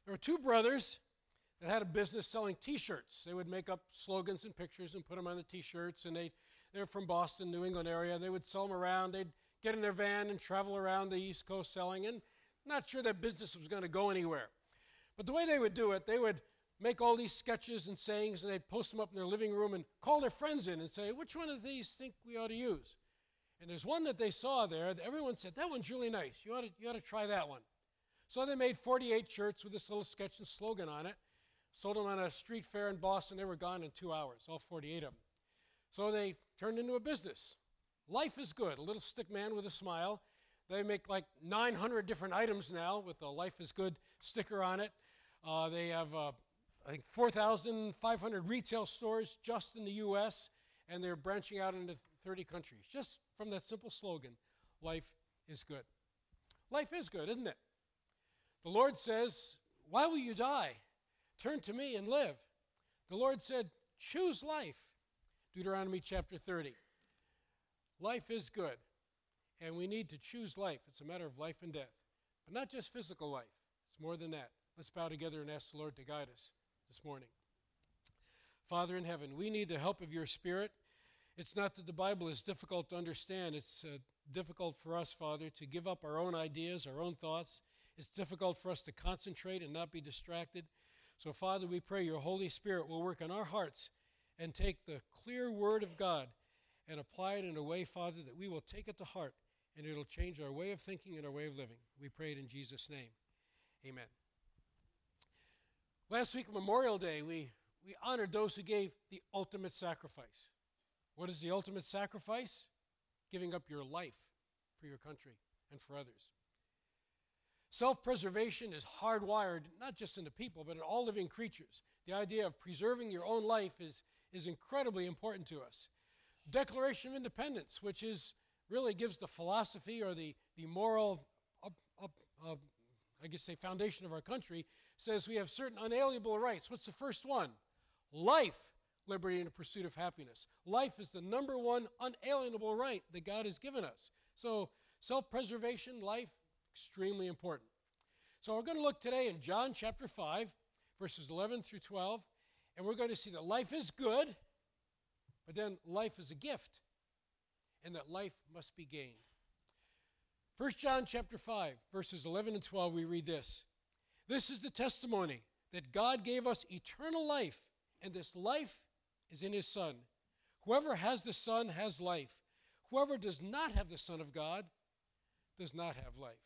There were two brothers that had a business selling T-shirts. They would make up slogans and pictures and put them on the T-shirts, and they're from Boston, New England area. They would sell them around. They'd get in their van and travel around the East Coast selling, and not sure that business was going to go anywhere. But the way they would do it, they would make all these sketches and sayings, and they'd post them up in their living room and call their friends in and say, which one of these think we ought to use? And there's one that they saw there that everyone said, that one's really nice. You ought to try that one. So they made 48 shirts with this little sketch and slogan on it, sold them on a street fair in Boston. They were gone in 2 hours, all 48 of them. So they turned into a business. Life is good, a little stick man with a smile. They make like 900 different items now with the Life is Good sticker on it. They have, I think, 4,500 retail stores just in the U.S., and they're branching out into 30 countries, just from that simple slogan, life is good. Life is good, isn't it? The Lord says, why will you die? Turn to me and live. The Lord said, choose life. Deuteronomy chapter 30. Life is good, and we need to choose life. It's a matter of life and death, but not just physical life. It's more than that. Let's bow together and ask the Lord to guide us this morning. Father in heaven, we need the help of your Spirit. It's not that the Bible is difficult to understand. It's difficult for us, Father, to give up our own ideas, our own thoughts. It's difficult for us to concentrate and not be distracted. So, Father, we pray your Holy Spirit will work in our hearts and take the clear word of God and apply it in a way, Father, that we will take it to heart and it'll change our way of thinking and our way of living. We pray it in Jesus' name. Amen. Last week, Memorial Day, we honored those who gave the ultimate sacrifice. What is the ultimate sacrifice? Giving up your life for your country and for others. Self-preservation is hardwired, not just into people, but in all living creatures. The idea of preserving your own life is incredibly important to us. Declaration of Independence, which really gives the philosophy or the moral, foundation of our country, says we have certain unalienable rights. What's the first one? Life, liberty, and the pursuit of happiness. Life is the number one unalienable right that God has given us. So self-preservation, life, extremely important. So we're going to look today in John chapter 5, verses 11 through 12, and we're going to see that life is good, but then life is a gift, and that life must be gained. 1 John chapter 5, verses 11 and 12, we read this. This is the testimony that God gave us eternal life, and this life is in his Son. Whoever has the Son has life. Whoever does not have the Son of God does not have life.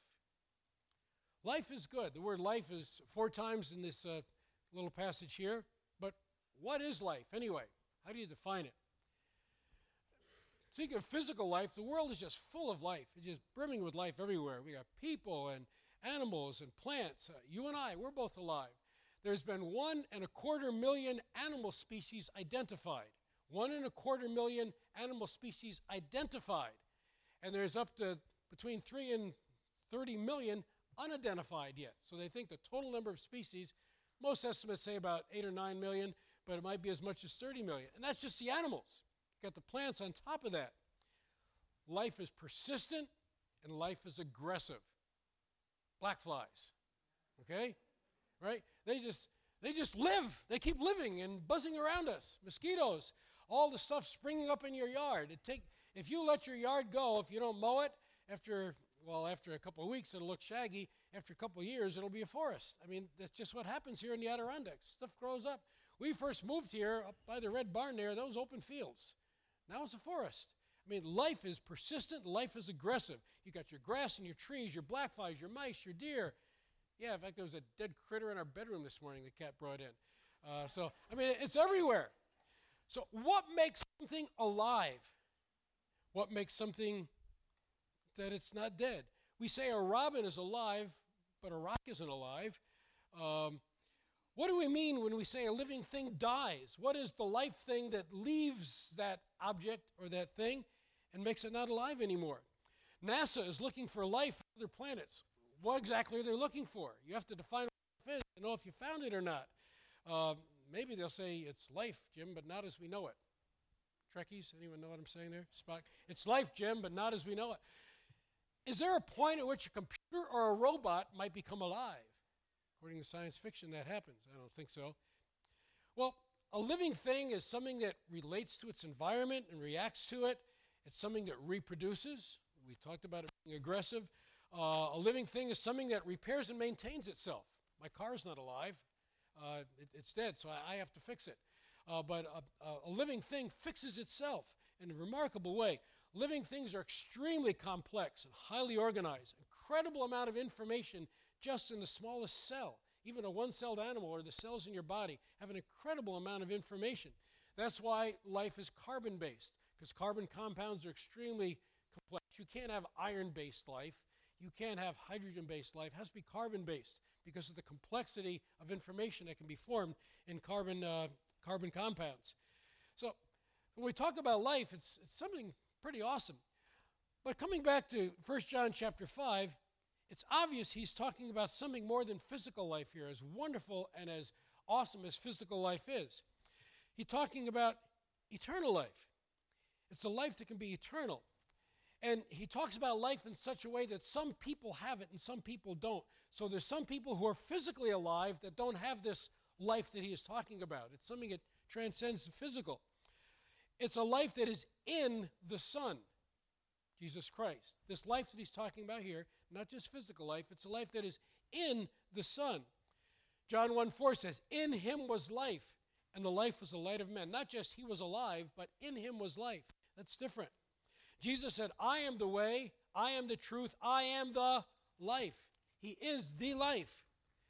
Life is good. The word life is 4 times in this little passage here. But what is life anyway? How do you define it? Speaking of physical life, the world is just full of life. It's just brimming with life everywhere. We got people and animals and plants. You and I, we're both alive. There's been 1.25 million animal species identified. 1.25 million animal species identified. And there's up to between 3 and 30 million unidentified yet. So they think the total number of species, most estimates say about 8 or 9 million, but it might be as much as 30 million. And that's just the animals. Got the plants on top of that. Life is persistent and life is aggressive. Black flies. Okay? Right? They just live. They keep living and buzzing around us. Mosquitoes, all the stuff springing up in your yard. If you let your yard go, if you don't mow it, after a couple of weeks it'll look shaggy. After a couple of years it'll be a forest. I mean, that's just what happens here in the Adirondacks. Stuff grows up. We first moved here up by the Red Barn there, those open fields. Now it's a forest. I mean, life is persistent, life is aggressive. You got your grass and your trees, your black flies, your mice, your deer. Yeah, in fact, there was a dead critter in our bedroom this morning the cat brought in. It's everywhere. So what makes something alive? What makes something that it's not dead? We say a robin is alive, but a rock isn't alive. What do we mean when we say a living thing dies? What is the life thing that leaves that object or that thing and makes it not alive anymore? NASA is looking for life on other planets. What exactly are they looking for? You have to define what life is to know if you found it or not. Maybe they'll say it's life, Jim, but not as we know it. Trekkies, anyone know what I'm saying there? Spock. It's life, Jim, but not as we know it. Is there a point at which a computer or a robot might become alive? According to science fiction, that happens. I don't think so. Well, a living thing is something that relates to its environment and reacts to it. It's something that reproduces. We talked about it being aggressive. A living thing is something that repairs and maintains itself. My car's not alive. It's dead, so I have to fix it. But a living thing fixes itself in a remarkable way. Living things are extremely complex and highly organized. Incredible amount of information just in the smallest cell. Even a one-celled animal or the cells in your body have an incredible amount of information. That's why life is carbon-based, because carbon compounds are extremely complex. You can't have iron-based life. You can't have hydrogen-based life. It has to be carbon-based because of the complexity of information that can be formed in carbon compounds. So when we talk about life, it's something pretty awesome. But coming back to 1 John chapter 5, it's obvious he's talking about something more than physical life here, as wonderful and as awesome as physical life is. He's talking about eternal life. It's a life that can be eternal. And he talks about life in such a way that some people have it and some people don't. So there's some people who are physically alive that don't have this life that he is talking about. It's something that transcends the physical. It's a life that is in the Son, Jesus Christ. This life that he's talking about here, not just physical life, it's a life that is in the Son. John 1:4 says, "In him was life, and the life was the light of men." Not just he was alive, but in him was life. That's different. Jesus said, "I am the way, I am the truth, I am the life." He is the life.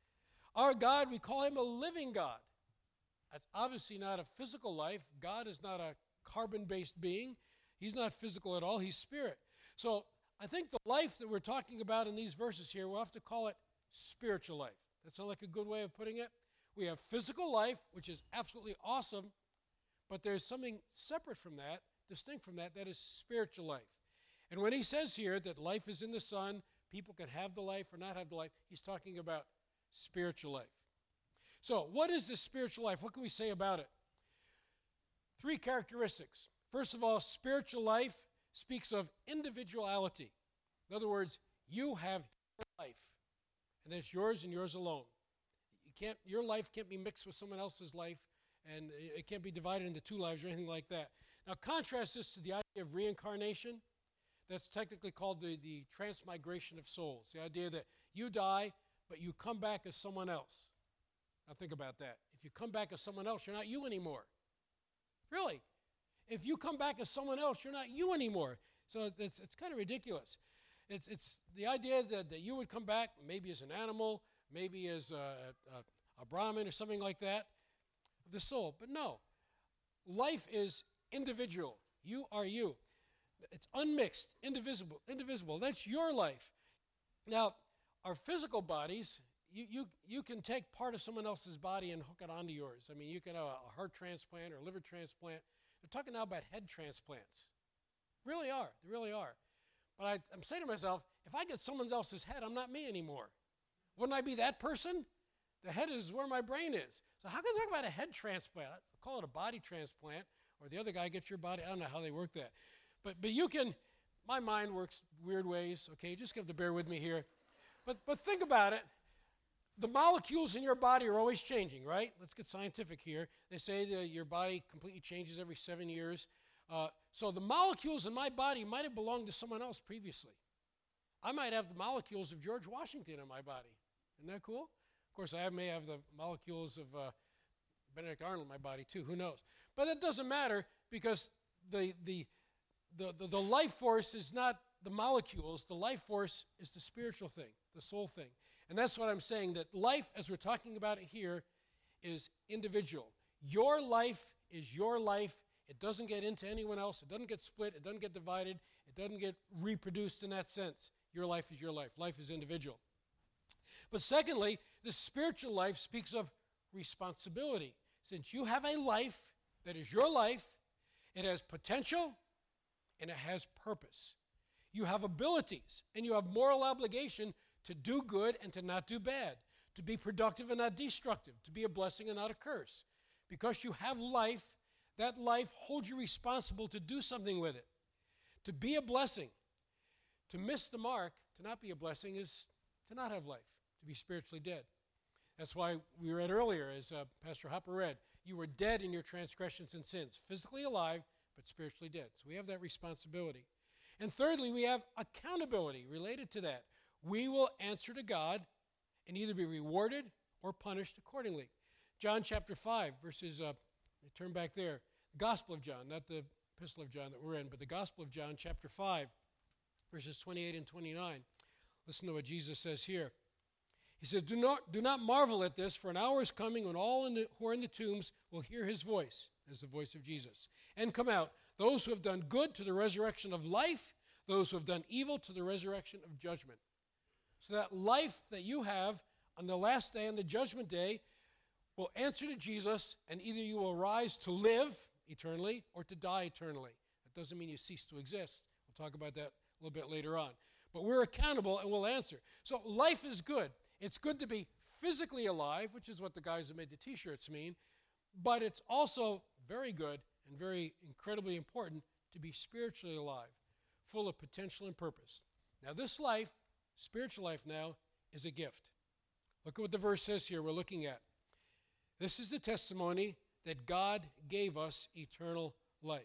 Our God, we call him a living God. That's obviously not a physical life. God is not a carbon-based being. He's not physical at all. He's spirit. So I think the life that we're talking about in these verses here, we'll have to call it spiritual life. That sound like a good way of putting it? We have physical life, which is absolutely awesome, but there's something separate from that, distinct from that, that is spiritual life. And when he says here that life is in the Son, people can have the life or not have the life, he's talking about spiritual life. So what is this spiritual life? What can we say about it? 3 characteristics. First of all, spiritual life speaks of individuality. In other words, you have your life, and it's yours and yours alone. Your life can't be mixed with someone else's life, and it can't be divided into 2 lives or anything like that. Now, contrast this to the idea of reincarnation. That's technically called the transmigration of souls. The idea that you die, but you come back as someone else. Now, think about that. If you come back as someone else, you're not you anymore. Really. If you come back as someone else, you're not you anymore. So it's kind of ridiculous. It's the idea that you would come back maybe as an animal, maybe as a Brahmin or something like that, of the soul. But no, life is individual. You are you. It's unmixed, indivisible. That's your life. Now, our physical bodies, you can take part of someone else's body and hook it onto yours. I mean, you can have a heart transplant or a liver transplant. They're talking now about head transplants. Really are. They really are. But I'm saying to myself, if I get someone else's head, I'm not me anymore. Wouldn't I be that person? The head is where my brain is. So how can I talk about a head transplant? I call it a body transplant, or the other guy gets your body. I don't know how they work that. But you can, my mind works weird ways, okay? Just have to bear with me here. But think about it. The molecules in your body are always changing, right? Let's get scientific here. They say that your body completely changes every 7 years. So the molecules in my body might have belonged to someone else previously. I might have the molecules of George Washington in my body. Isn't that cool? Of course, I may have the molecules of Benedict Arnold in my body too. Who knows? But it doesn't matter because the life force is not the molecules. The life force is the spiritual thing, the soul thing. And that's what I'm saying, that life, as we're talking about it here, is individual. Your life is your life. It doesn't get into anyone else. It doesn't get split. It doesn't get divided. It doesn't get reproduced in that sense. Your life is your life. Life is individual. But secondly, the spiritual life speaks of responsibility. Since you have a life that is your life, it has potential and it has purpose. You have abilities and you have moral obligation to do good and to not do bad, to be productive and not destructive, to be a blessing and not a curse. Because you have life, that life holds you responsible to do something with it, to be a blessing. To miss the mark, to not be a blessing, is to not have life, to be spiritually dead. That's why we read earlier, as Pastor Hopper read, you were dead in your transgressions and sins, physically alive, but spiritually dead. So we have that responsibility. And thirdly, we have accountability related to that. We will answer to God and either be rewarded or punished accordingly. John chapter 5, verses, turn back there, Gospel of John, not the Epistle of John that we're in, but the Gospel of John chapter 5, verses 28 and 29. Listen to what Jesus says here. He says, do not marvel at this, for an hour is coming when all who are in the tombs will hear his voice, as the voice of Jesus, and come out, those who have done good to the resurrection of life, those who have done evil to the resurrection of judgment. So that life that you have on the last day, on the judgment day, will answer to Jesus, and either you will rise to live eternally or to die eternally. That doesn't mean you cease to exist. We'll talk about that a little bit later on. But we're accountable and we'll answer. So life is good. It's good to be physically alive, which is what the guys who made the T-shirts mean, but it's also very good and very incredibly important to be spiritually alive, full of potential and purpose. Now this life, spiritual life now, is a gift. Look at what the verse says here we're looking at. This is the testimony that God gave us eternal life.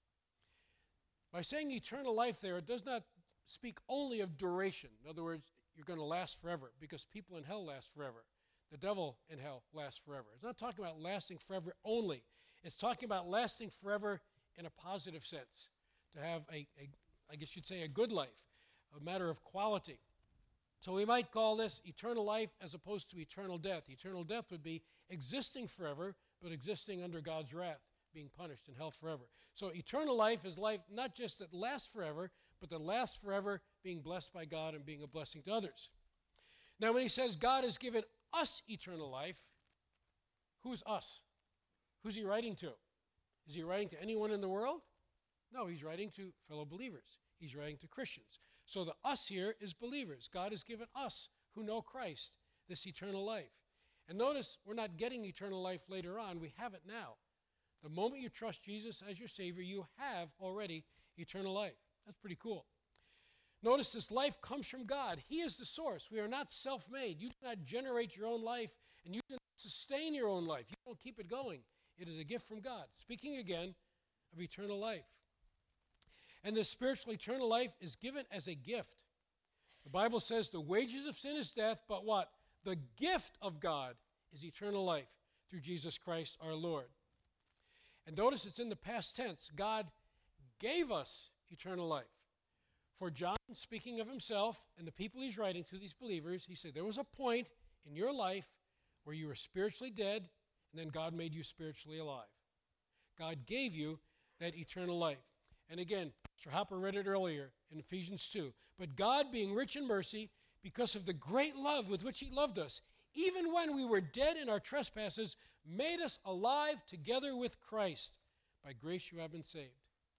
By saying eternal life there, it does not speak only of duration. In other words, you're going to last forever, because people in hell last forever. The devil in hell lasts forever. It's not talking about lasting forever only. It's talking about lasting forever in a positive sense, to have I guess you'd say, a good life, a matter of quality. So we might call this eternal life as opposed to eternal death. Eternal death would be existing forever, but existing under God's wrath, being punished in hell forever. So eternal life is life not just that lasts forever, but that lasts forever, being blessed by God and being a blessing to others. Now, when he says God has given us eternal life, who's us? Who's he writing to? Is he writing to anyone in the world? No, he's writing to fellow believers. He's writing to Christians. So the us here is believers. God has given us who know Christ this eternal life. And notice, we're not getting eternal life later on. We have it now. The moment you trust Jesus as your Savior, you have already eternal life. That's pretty cool. Notice this life comes from God. He is the source. We are not self-made. You do not generate your own life, and you do not sustain your own life. You don't keep it going. It is a gift from God. Speaking again of eternal life. And this spiritual eternal life is given as a gift. The Bible says the wages of sin is death, but what? The gift of God is eternal life through Jesus Christ our Lord. And notice it's in the past tense. God gave us eternal life. For John, speaking of himself and the people he's writing to, these believers, he said there was a point in your life where you were spiritually dead, and then God made you spiritually alive. God gave you that eternal life. And again, Mr. Hopper read it earlier in Ephesians 2. But God, being rich in mercy, because of the great love with which he loved us, even when we were dead in our trespasses, made us alive together with Christ. By grace you have been saved.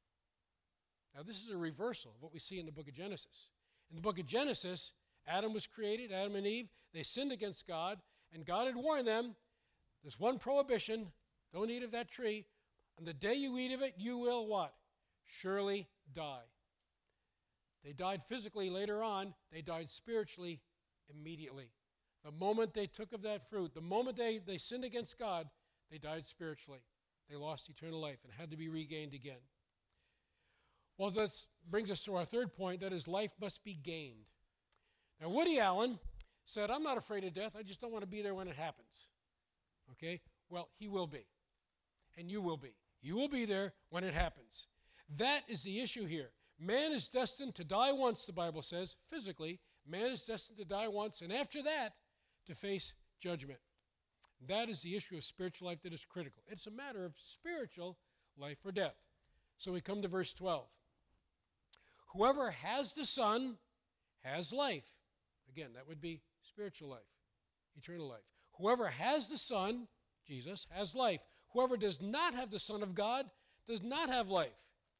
Now this is a reversal of what we see in the book of Genesis. In the book of Genesis, Adam was created, Adam and Eve. They sinned against God, and God had warned them, there's one prohibition, don't eat of that tree. On the day you eat of it, you will what? Surely die. They died physically later on. They died spiritually immediately. The moment they took of that fruit, the moment they sinned against God, they died spiritually. They lost eternal life and had to be regained again. Well, this brings us to our third point, that is, life must be gained. Now, Woody Allen said, I'm not afraid of death, I just don't want to be there when it happens. Okay? Well, he will be. And you will be. You will be there when it happens. That is the issue here. Man is destined to die once, the Bible says, physically. Man is destined to die once, and after that, to face judgment. That is the issue of spiritual life that is critical. It's a matter of spiritual life or death. So we come to verse 12. Whoever has the Son has life. Again, that would be spiritual life, eternal life. Whoever has the Son, Jesus, has life. Whoever does not have the Son of God does not have life.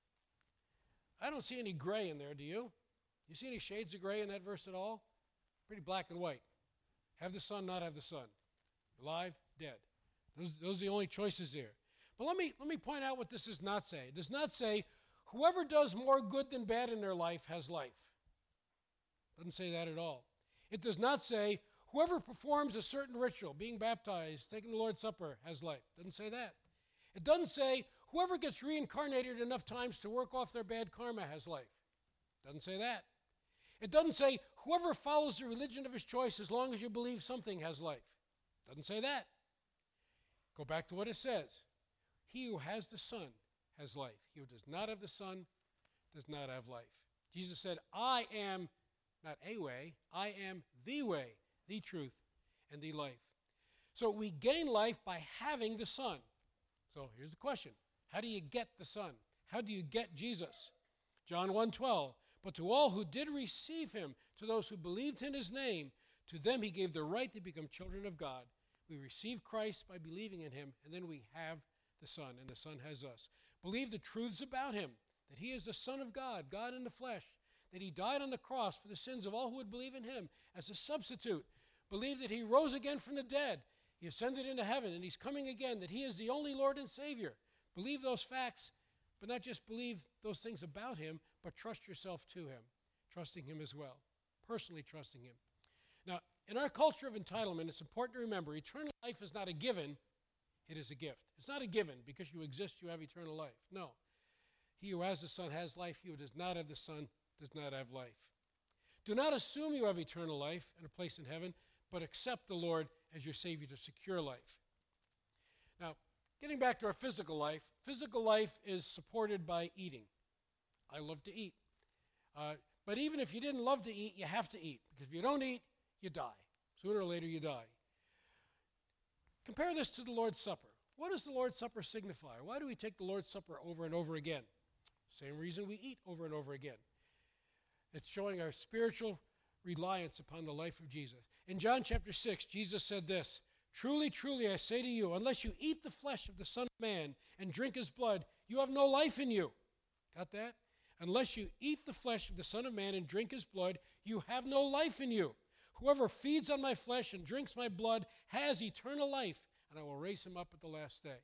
I don't see any gray in there, do you? You see any shades of gray in that verse at all? Pretty black and white. Have the Son, not have the Son. Alive, dead. Those are the only choices there. But let me point out what this does not say. It does not say, whoever does more good than bad in their life has life. It doesn't say that at all. It does not say, whoever performs a certain ritual, being baptized, taking the Lord's Supper, has life. It doesn't say that. It doesn't say whoever gets reincarnated enough times to work off their bad karma has life. It doesn't say that. It doesn't say whoever follows the religion of his choice as long as you believe something has life. It doesn't say that. Go back to what it says. He who has the Son has life. He who does not have the Son does not have life. Jesus said, I am not a way, I am the way, the truth, and the life. So we gain life by having the Son. So here's the question. How do you get the Son? How do you get Jesus? John 1:12, but to all who did receive him, to those who believed in his name, to them he gave the right to become children of God. We receive Christ by believing in him, and then we have the Son, and the Son has us. Believe the truths about him, that he is the Son of God, God in the flesh, that he died on the cross for the sins of all who would believe in him as a substitute. Believe that he rose again from the dead. He ascended into heaven, and he's coming again, that he is the only Lord and Savior. Believe those facts, but not just believe those things about him, but trust yourself to him, trusting him as well, personally trusting him. Now, in our culture of entitlement, it's important to remember eternal life is not a given, it is a gift. It's not a given because you exist, you have eternal life. No. He who has the Son has life. He who does not have the Son does not have life. Do not assume you have eternal life and a place in heaven, but accept the Lord as your Savior to secure life. Now, getting back to our physical life is supported by eating. I love to eat. But even if you didn't love to eat, you have to eat. Because if you don't eat, you die. Sooner or later, you die. Compare this to the Lord's Supper. What does the Lord's Supper signify? Why do we take the Lord's Supper over and over again? Same reason we eat over and over again. It's showing our spiritual reliance upon the life of Jesus. In John chapter 6, Jesus said this, truly, truly, I say to you, unless you eat the flesh of the Son of Man and drink his blood, you have no life in you. Got that? Unless you eat the flesh of the Son of Man and drink his blood, you have no life in you. Whoever feeds on my flesh and drinks my blood has eternal life, and I will raise him up at the last day.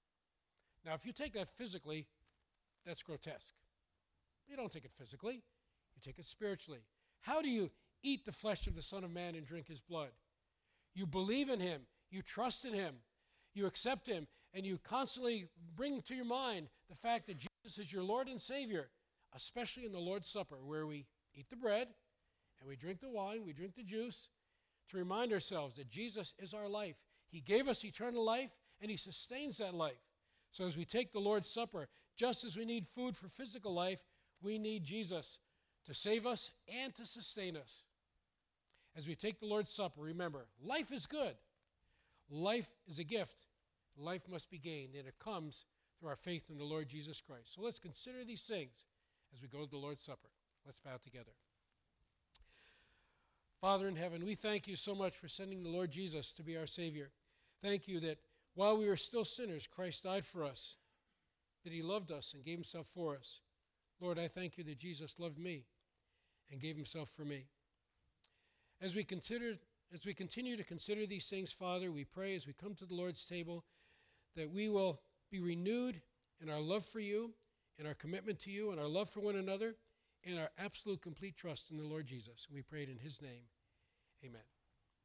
Now, if you take that physically, that's grotesque. You don't take it physically. You take it spiritually. How do you eat the flesh of the Son of Man and drink his blood? You believe in him. You trust in him. You accept him, and you constantly bring to your mind the fact that Jesus is your Lord and Savior, especially in the Lord's Supper, where we eat the bread and we drink the wine, we drink the juice, to remind ourselves that Jesus is our life. He gave us eternal life, and he sustains that life. So as we take the Lord's Supper, just as we need food for physical life, we need Jesus to save us and to sustain us. As we take the Lord's Supper, remember, life is good. Life is a gift. Life must be gained, and it comes through our faith in the Lord Jesus Christ. So let's consider these things as we go to the Lord's Supper. Let's bow together. Father in heaven, we thank you so much for sending the Lord Jesus to be our Savior. Thank you that while we were still sinners, Christ died for us, that he loved us and gave himself for us. Lord, I thank you that Jesus loved me and gave himself for me. As we continue to consider these things, Father, we pray as we come to the Lord's table that we will be renewed in our love for you, in our commitment to you, and our love for one another, and our absolute complete trust in the Lord Jesus. We pray it in his name. Amen.